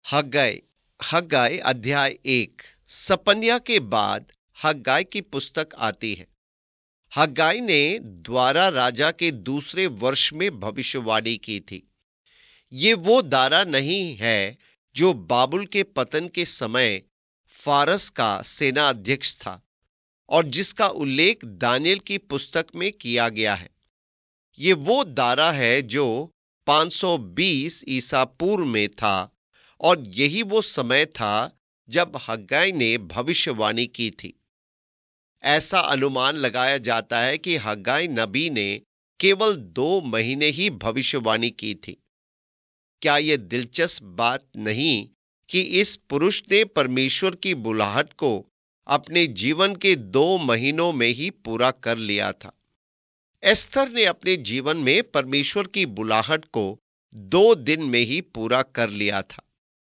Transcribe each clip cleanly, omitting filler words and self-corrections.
हग्गाई हग्गाई अध्याय 1। सपन्या के बाद हग्गाई की पुस्तक आती है। हग्गाई ने द्वारा राजा के दूसरे वर्ष में भविष्यवाणी की थी। ये वो दारा नहीं है जो बाबुल के पतन के समय फारस का सेना अध्यक्ष था और जिसका उल्लेख दानियल की पुस्तक में किया गया है। ये वो दारा है जो 520 ईसा पूर्व में था और यही वो समय था जब हग्गाई ने भविष्यवाणी की थी। ऐसा अनुमान लगाया जाता है कि हग्गाई नबी ने केवल 2 महीने ही भविष्यवाणी की थी। क्या यह दिलचस्प बात नहीं कि इस पुरुष ने परमेश्वर की बुलाहट को अपने जीवन के 2 महीनों में ही पूरा कर लिया था। एस्थर ने अपने जीवन में परमेश्वर की बुलाहट को 2 दिन में ही पूरा कर लिया था।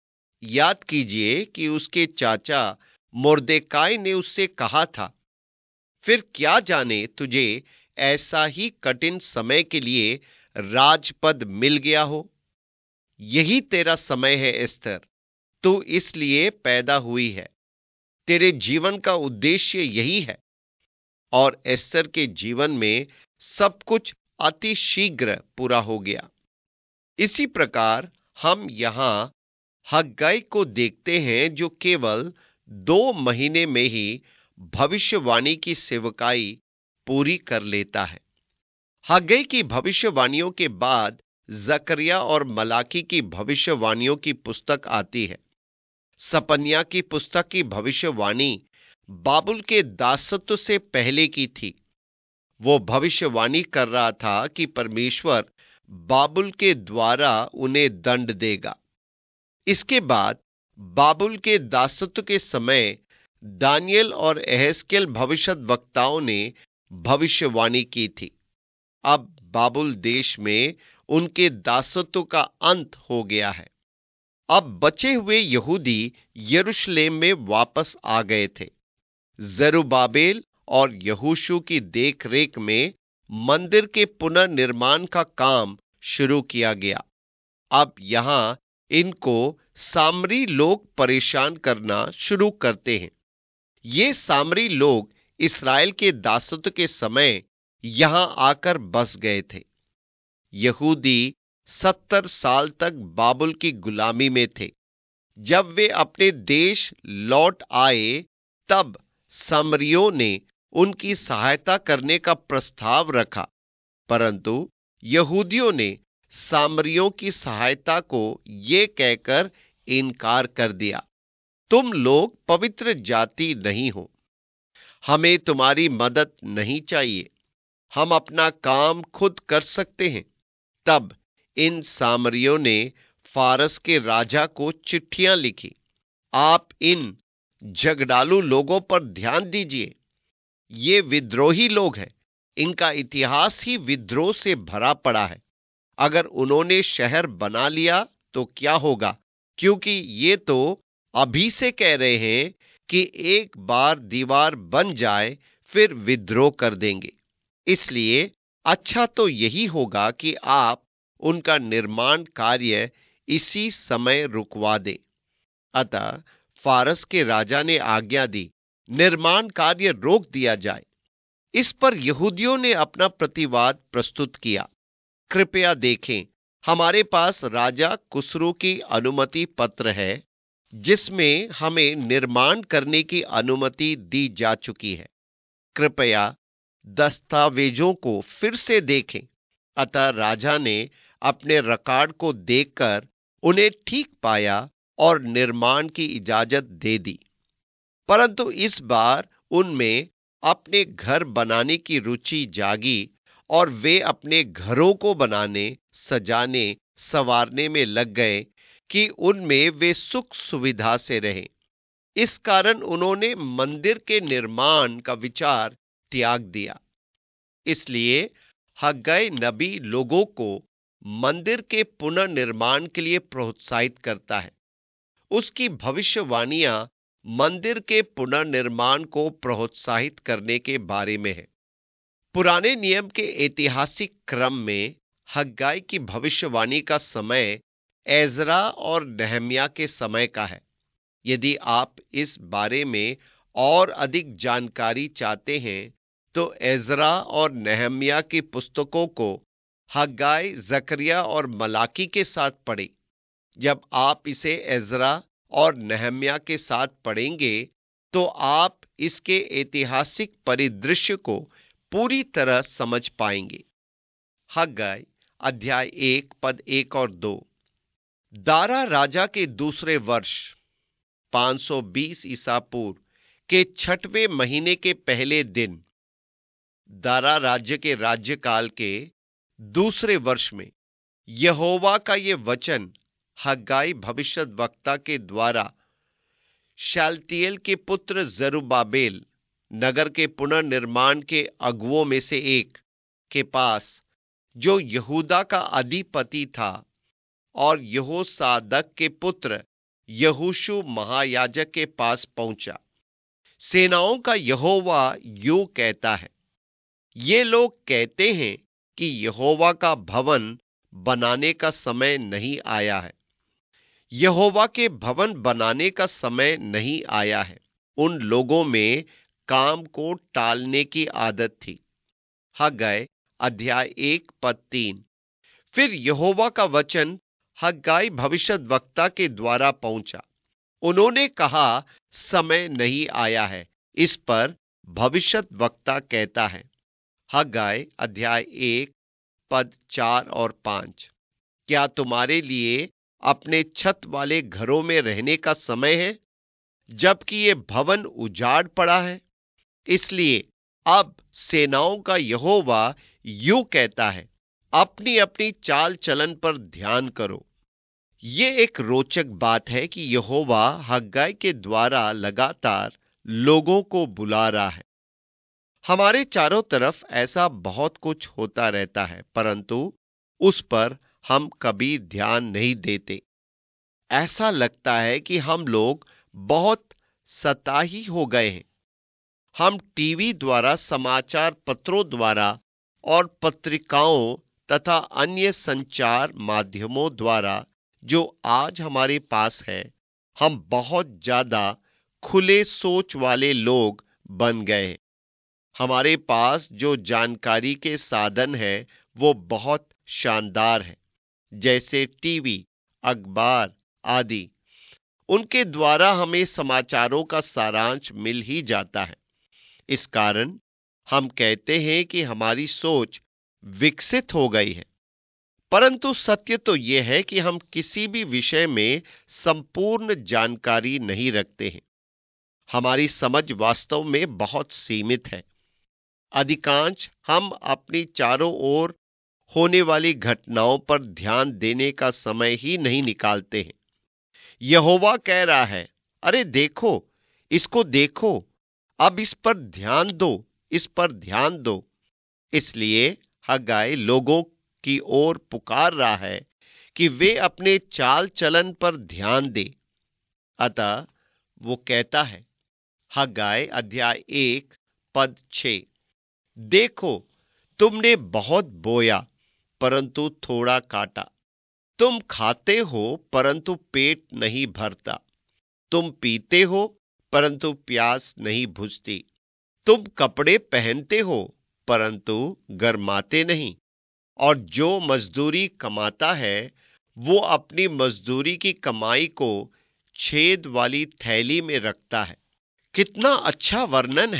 याद कीजिए कि उसके चाचा मोर्देकाई ने उससे कहा था, फिर क्या जाने तुझे ऐसा ही कठिन समय के लिए राजपद मिल गया हो। यही तेरा समय है एस्थर, तू इसलिए पैदा हुई है। तेरे जीवन का उद्देश्य यही है। और एस्थर के जीवन में सब कुछ अति शीघ्र पूरा हो गया। इसी प्रकार हम यहां हग्गाई को देखते हैं जो केवल 2 महीने में ही भविष्यवाणी की सेवकाई पूरी कर लेता है। हग्गाई की भविष्यवाणियों के बाद जकरिया और मलाकी की भविष्यवाणियों की पुस्तक आती है। सपन्या की पुस्तक की भविष्यवाणी बाबुल के दासत्व से पहले की थी। वो भविष्यवाणी कर रहा था कि परमेश्वर बाबुल के द्वारा उन्हें दंड देगा। इसके बाद बाबुल के दासत्व के समय दानियल और एहेजकेल भविष्यद्वक्ताओं ने भविष्यवाणी की थी। अब बाबुल देश में उनके दासत्व का अंत हो गया है। अब बचे हुए यहूदी यरूशलेम में वापस आ गए थे। जरुब्बाबेल और यहोशू की देखरेख में मंदिर के पुनर्निर्माण का काम शुरू किया गया। अब यहां इनको सामरी लोग परेशान करना शुरू करते हैं। ये सामरी लोग इस्राएल के दासत्व के समय यहां आकर बस गए थे। यहूदी 70 साल तक बाबुल की गुलामी में थे। जब वे अपने देश लौट आए तब सामरियों ने उनकी सहायता करने का प्रस्ताव रखा, परंतु यहूदियों ने सामरियों की सहायता को ये कहकर इनकार कर दिया, तुम लोग पवित्र जाति नहीं हो, हमें तुम्हारी मदद नहीं चाहिए, हम अपना काम खुद कर सकते हैं। तब इन सामरियों ने फारस के राजा को चिट्ठियां लिखी, आप इन झगड़ालू लोगों पर ध्यान दीजिए। ये विद्रोही लोग हैं। इनका इतिहास ही विद्रोह से भरा पड़ा है। अगर उन्होंने शहर बना लिया तो क्या होगा, क्योंकि ये तो अभी से कह रहे हैं कि एक बार दीवार बन जाए फिर विद्रोह कर देंगे। इसलिए अच्छा तो यही होगा कि आप उनका निर्माण कार्य इसी समय रुकवा दें। अतः फारस के राजा ने आज्ञा दी, निर्माण कार्य रोक दिया जाए। इस पर यहूदियों ने अपना प्रतिवाद प्रस्तुत किया। कृपया देखें, हमारे पास राजा कुसरू की अनुमति पत्र है जिसमें हमें निर्माण करने की अनुमति दी जा चुकी है। कृपया दस्तावेजों को फिर से देखें। अतः राजा ने अपने रिकॉर्ड को देखकर उन्हें ठीक पाया और निर्माण की इजाजत दे दी। परंतु इस बार उनमें अपने घर बनाने की रुचि जागी और वे अपने घरों को बनाने, सजाने, संवारने में लग गए कि उनमें वे सुख सुविधा से रहें। इस कारण उन्होंने मंदिर के निर्माण का विचार त्याग दिया। इसलिए हग्गाई नबी लोगों को मंदिर के पुनर्निर्माण के लिए प्रोत्साहित करता है। उसकी भविष्यवाणियां मंदिर के पुनर्निर्माण को प्रोत्साहित करने के बारे में है। पुराने नियम के ऐतिहासिक क्रम में हग्गाई की भविष्यवाणी का समय एजरा और नहम्याह के समय का है। यदि आप इस बारे में और अधिक जानकारी चाहते हैं, तो एजरा और नहम्याह की पुस्तकों को हग्गाई, जकरिया और मलाकी के साथ पढ़ें। जब आप इसे एजरा और नहम्याह के साथ पढ़ेंगे, तो आप इसके ऐतिहासिक परिदृश्य को पूरी तरह समझ पाएंगे। हग्गाई अध्याय 1 पद 1 और 2। दारा राजा के दूसरे वर्ष 520 ईसा पूर्व के छठवें महीने के पहले दिन, दारा राज्य के राज्यकाल के दूसरे वर्ष में, यहोवा का ये वचन हग्गाई भविष्यद्वक्ता के द्वारा शालतिएल के पुत्र जरुब्बाबेल, नगर के पुनर्निर्माण के अगुओं में से एक के पास, जो यहूदा का अधिपति था, और यहोसादक के पुत्र यहोशू महायाजक के पास पहुंचा। सेनाओं का यहोवा यूं कहता है, ये लोग कहते हैं कि यहोवा का भवन बनाने का समय नहीं आया है। यहोवा के भवन बनाने का समय नहीं आया है। उन लोगों में काम को टालने की आदत थी। हग्गाई अध्याय 1 पद 3। फिर यहोवा का वचन हग्गाई भविष्यद्वक्ता के द्वारा पहुंचा। उन्होंने कहा, समय नहीं आया है। इस पर भविष्यद्वक्ता कहता है। हग्गाई अध्याय 1 पद 4 और 5। क्या तुम्हारे लिए अपने छत वाले घरों में रहने का समय है, जबकि ये भवन उजाड़ पड़ा है? इसलिए अब सेनाओं का यहोवा यूं कहता है, अपनी अपनी चाल चलन पर ध्यान करो। ये एक रोचक बात है कि यहोवा हग्गाई के द्वारा लगातार लोगों को बुला रहा है। हमारे चारों तरफ ऐसा बहुत कुछ होता रहता है, परंतु उस पर हम कभी ध्यान नहीं देते। ऐसा लगता है कि हम लोग बहुत सताही हो गए हैं। हम टीवी द्वारा, समाचार पत्रों द्वारा और पत्रिकाओं तथा अन्य संचार माध्यमों द्वारा जो आज हमारे पास है, हम बहुत ज्यादा खुले सोच वाले लोग बन गए हैं। हमारे पास जो जानकारी के साधन है वो बहुत शानदार है, जैसे टीवी, अखबार आदि। उनके द्वारा हमें समाचारों का सारांश मिल ही जाता है। इस कारण हम कहते हैं कि हमारी सोच विकसित हो गई है। परंतु सत्य तो यह है कि हम किसी भी विषय में संपूर्ण जानकारी नहीं रखते हैं। हमारी समझ वास्तव में बहुत सीमित है। अधिकांश हम अपनी चारों ओर होने वाली घटनाओं पर ध्यान देने का समय ही नहीं निकालते हैं। यहोवा कह रहा है, अरे देखो, इसको देखो, अब इस पर ध्यान दो, इस पर ध्यान दो। इसलिए हग्गाई लोगों की ओर पुकार रहा है कि वे अपने चाल चलन पर ध्यान दें। अतः वो कहता है, हग्गाई अध्याय 1 पद 6, देखो, तुमने बहुत बोया परंतु थोड़ा काटा। तुम खाते हो परंतु पेट नहीं भरता। तुम पीते हो परंतु प्यास नहीं बुझती। तुम कपड़े पहनते हो परंतु गर्माते नहीं। और जो मजदूरी कमाता है, वो अपनी मजदूरी की कमाई को छेद वाली थैली में रखता है। कितना अच्छा वर्णन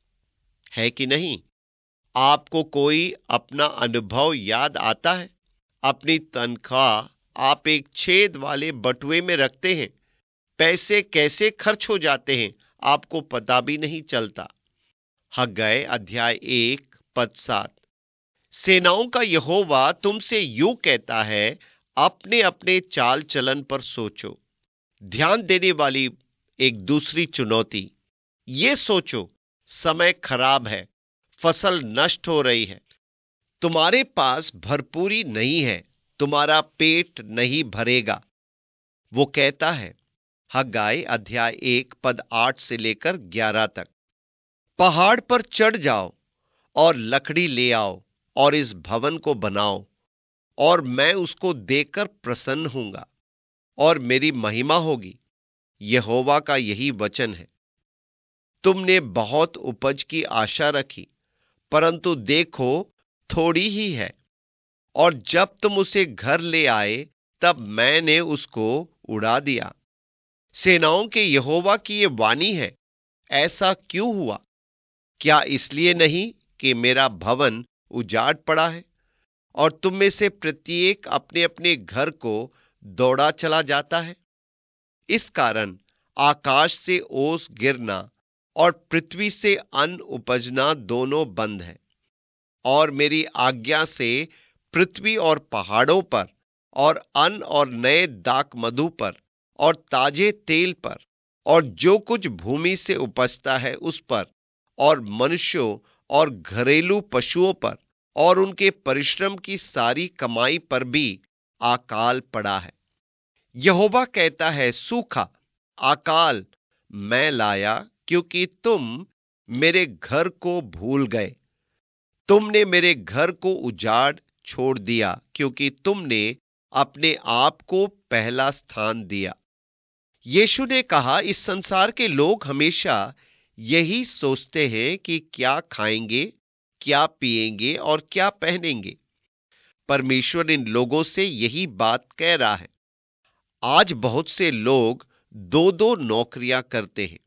है कि नहीं? आपको कोई अपना अनुभव याद आता है? अपनी तनख्वाह आप एक छेद वाले बटुए में रखते हैं। पैसे कैसे खर्च हो जाते हैं, आपको पता भी नहीं चलता। हग्गाई अध्याय 1 पद 7। सेनाओं का यहोवा तुमसे यूं कहता है, अपने अपने चाल चलन पर सोचो। ध्यान देने वाली एक दूसरी चुनौती, ये सोचो, समय खराब है, फसल नष्ट हो रही है, तुम्हारे पास भरपूरी नहीं है, तुम्हारा पेट नहीं भरेगा। वो कहता है, हग्गाई अध्याय 1 पद 8 से लेकर 11 तक, पहाड़ पर चढ़ जाओ और लकड़ी ले आओ और इस भवन को बनाओ, और मैं उसको देखकर प्रसन्न हूंगा। और मेरी महिमा होगी। यहोवा का यही वचन है। तुमने बहुत उपज की आशा रखी, परंतु देखो थोड़ी ही है, और जब तुम उसे घर ले आए तब मैंने उसको उड़ा दिया। सेनाओं के यहोवा की ये वाणी है, ऐसा क्यों हुआ? क्या इसलिए नहीं कि मेरा भवन उजाड़ पड़ा है और तुम में से प्रत्येक अपने अपने घर को दौड़ा चला जाता है? इस कारण आकाश से ओस गिरना और पृथ्वी से अन्न उपजना दोनों बंद है, और मेरी आज्ञा से पृथ्वी और पहाड़ों पर और अन्न और नए दाक मधु पर और ताजे तेल पर और जो कुछ भूमि से उपजता है उस पर और मनुष्यों और घरेलू पशुओं पर और उनके परिश्रम की सारी कमाई पर भी अकाल पड़ा है। यहोवा कहता है, सूखा अकाल मैं लाया, क्योंकि तुम मेरे घर को भूल गए। तुमने मेरे घर को उजाड़ छोड़ दिया, क्योंकि तुमने अपने आप को पहला स्थान दिया। यीशु ने कहा, इस संसार के लोग हमेशा यही सोचते हैं कि क्या खाएंगे, क्या पिएंगे और क्या पहनेंगे। परमेश्वर इन लोगों से यही बात कह रहा है। आज बहुत से लोग दो दो नौकरियां करते हैं।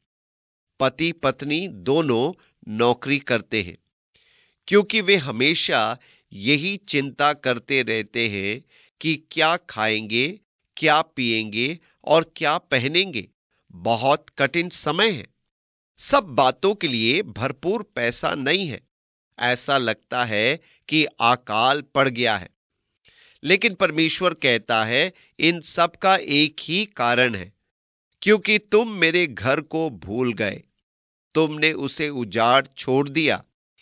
पति पत्नी दोनों नौकरी करते हैं, क्योंकि वे हमेशा यही चिंता करते रहते हैं कि क्या खाएंगे, क्या पिएंगे और क्या पहनेंगे। बहुत कठिन समय है। सब बातों के लिए भरपूर पैसा नहीं है। ऐसा लगता है कि अकाल पड़ गया है। लेकिन परमेश्वर कहता है, इन सब का एक ही कारण है, क्योंकि तुम मेरे घर को भूल गए। तुमने उसे उजाड़ छोड़ दिया।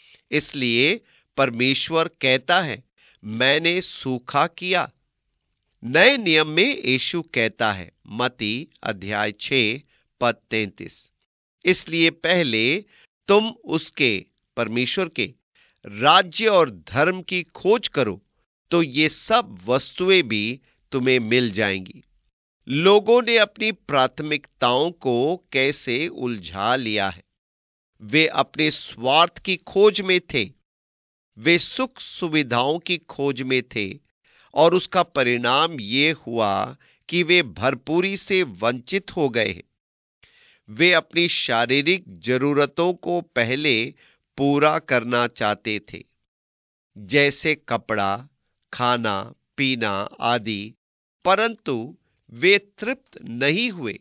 इसलिए परमेश्वर कहता है, मैंने सूखा किया। नए नियम में यीशु कहता है, मत्ती अध्याय 6 पद 33, इसलिए पहले तुम उसके, परमेश्वर के राज्य और धर्म की खोज करो, तो ये सब वस्तुएं भी तुम्हें मिल जाएंगी। लोगों ने अपनी प्राथमिकताओं को कैसे उलझा लिया है। वे अपने स्वार्थ की खोज में थे। वे सुख सुविधाओं की खोज में थे, और उसका परिणाम ये हुआ कि वे भरपूरी से वंचित हो गए। वे अपनी शारीरिक जरूरतों को पहले पूरा करना चाहते थे, जैसे कपड़ा, खाना, पीना आदि, परंतु वे तृप्त नहीं हुए।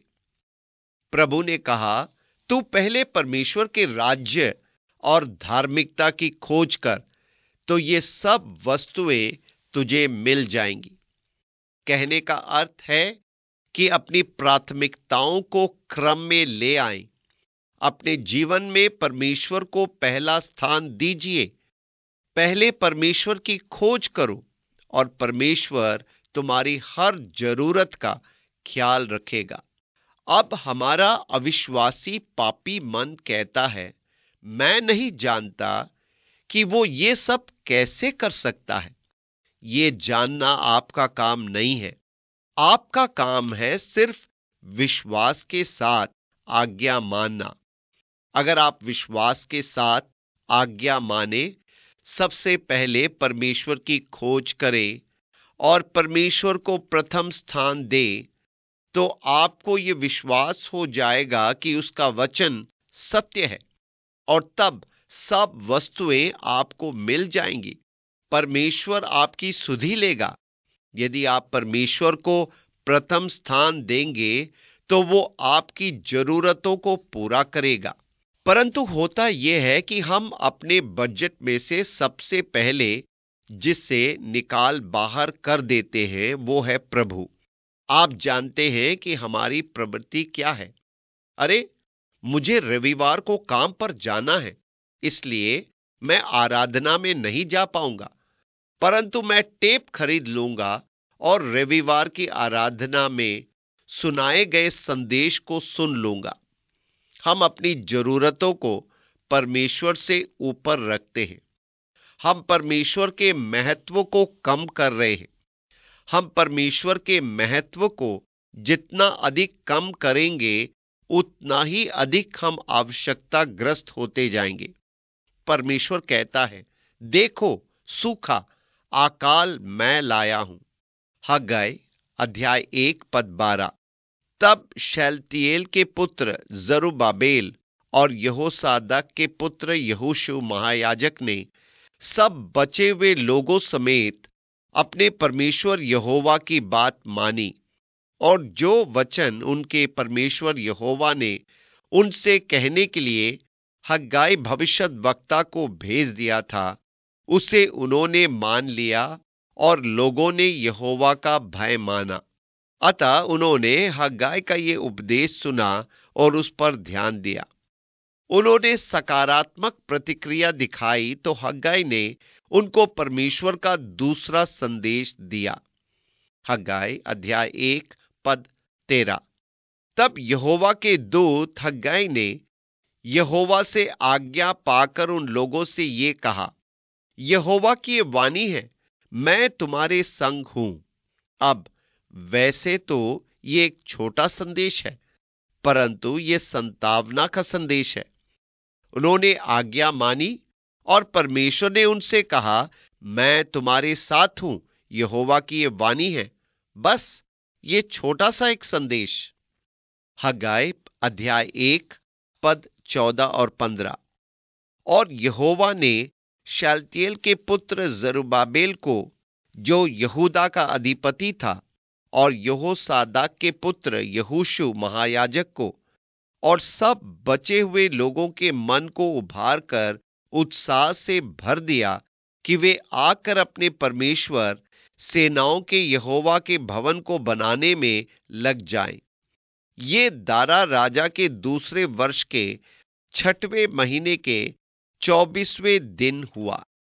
प्रभु ने कहा, तू पहले परमेश्वर के राज्य और धार्मिकता की खोज कर, तो ये सब वस्तुएं तुझे मिल जाएंगी। कहने का अर्थ है कि अपनी प्राथमिकताओं को क्रम में ले आएं। अपने जीवन में परमेश्वर को पहला स्थान दीजिए। पहले परमेश्वर की खोज करो, और परमेश्वर तुम्हारी हर जरूरत का ख्याल रखेगा। अब हमारा अविश्वासी पापी मन कहता है, मैं नहीं जानता कि वो ये सब कैसे कर सकता है। ये जानना आपका काम नहीं है। आपका काम है सिर्फ विश्वास के साथ आज्ञा मानना। अगर आप विश्वास के साथ आज्ञा माने, सबसे पहले परमेश्वर की खोज करें और परमेश्वर को प्रथम स्थान दे, तो आपको यह विश्वास हो जाएगा कि उसका वचन सत्य है, और तब सब वस्तुएं आपको मिल जाएंगी। परमेश्वर आपकी सुधि लेगा। यदि आप परमेश्वर को प्रथम स्थान देंगे, तो वो आपकी जरूरतों को पूरा करेगा। परंतु होता यह है कि हम अपने बजट में से सबसे पहले जिससे निकाल बाहर कर देते हैं, वो है प्रभु। आप जानते हैं कि हमारी प्रवृत्ति क्या है। अरे, मुझे रविवार को काम पर जाना है, इसलिए मैं आराधना में नहीं जा पाऊंगा, परंतु मैं टेप खरीद लूंगा और रविवार की आराधना में सुनाए गए संदेश को सुन लूंगा। हम अपनी जरूरतों को परमेश्वर से ऊपर रखते हैं। हम परमेश्वर के महत्व को कम कर रहे हैं। हम परमेश्वर के महत्व को जितना अधिक कम करेंगे उतना ही अधिक हम आवश्यकताग्रस्त होते जाएंगे। परमेश्वर कहता है, देखो, सूखा अकाल मैं लाया हूं। हग्गाई अध्याय 1 पद 12। तब शैलतीएल के पुत्र जरुब्बाबेल और यहोसादाक के पुत्र यहोशू महायाजक ने सब बचे हुए लोगों समेत अपने परमेश्वर यहोवा की बात मानी, और जो वचन उनके परमेश्वर यहोवा ने उनसे कहने के लिए हग्गाई भविष्यद्वक्ता को भेज दिया था, उसे उन्होंने मान लिया और लोगों ने यहोवा का भय माना। अतः उन्होंने हग्गाई का ये उपदेश सुना और उस पर ध्यान दिया। उन्होंने सकारात्मक प्रतिक्रिया दिखाई तो हग्गाई ने उनको परमेश्वर का दूसरा संदेश दिया। हग्गाई अध्याय 1 पद 13। तब यहोवा के दूत हग्गाई ने यहोवा से आज्ञा पाकर उन लोगों से ये कहा, यहोवा की ये वाणी है, मैं तुम्हारे संग हूं। अब वैसे तो ये एक छोटा संदेश है, परंतु ये संतावना का संदेश है। उन्होंने आज्ञा मानी और परमेश्वर ने उनसे कहा, मैं तुम्हारे साथ हूं, यहोवा की ये वाणी है। बस ये छोटा सा एक संदेश। हग्गाई अध्याय 1 पद 14 और 15। और यहोवा ने शालतिएल के पुत्र जरुब्बाबेल को, जो यहूदा का अधिपति था, और यहोसादाक के पुत्र यहोशू महायाजक को और सब बचे हुए लोगों के मन को उभार कर उत्साह से भर दिया कि वे आकर अपने परमेश्वर सेनाओं के यहोवा के भवन को बनाने में लग जाएं। ये दारा राजा के दूसरे वर्ष के 6वें महीने के 24वें दिन हुआ।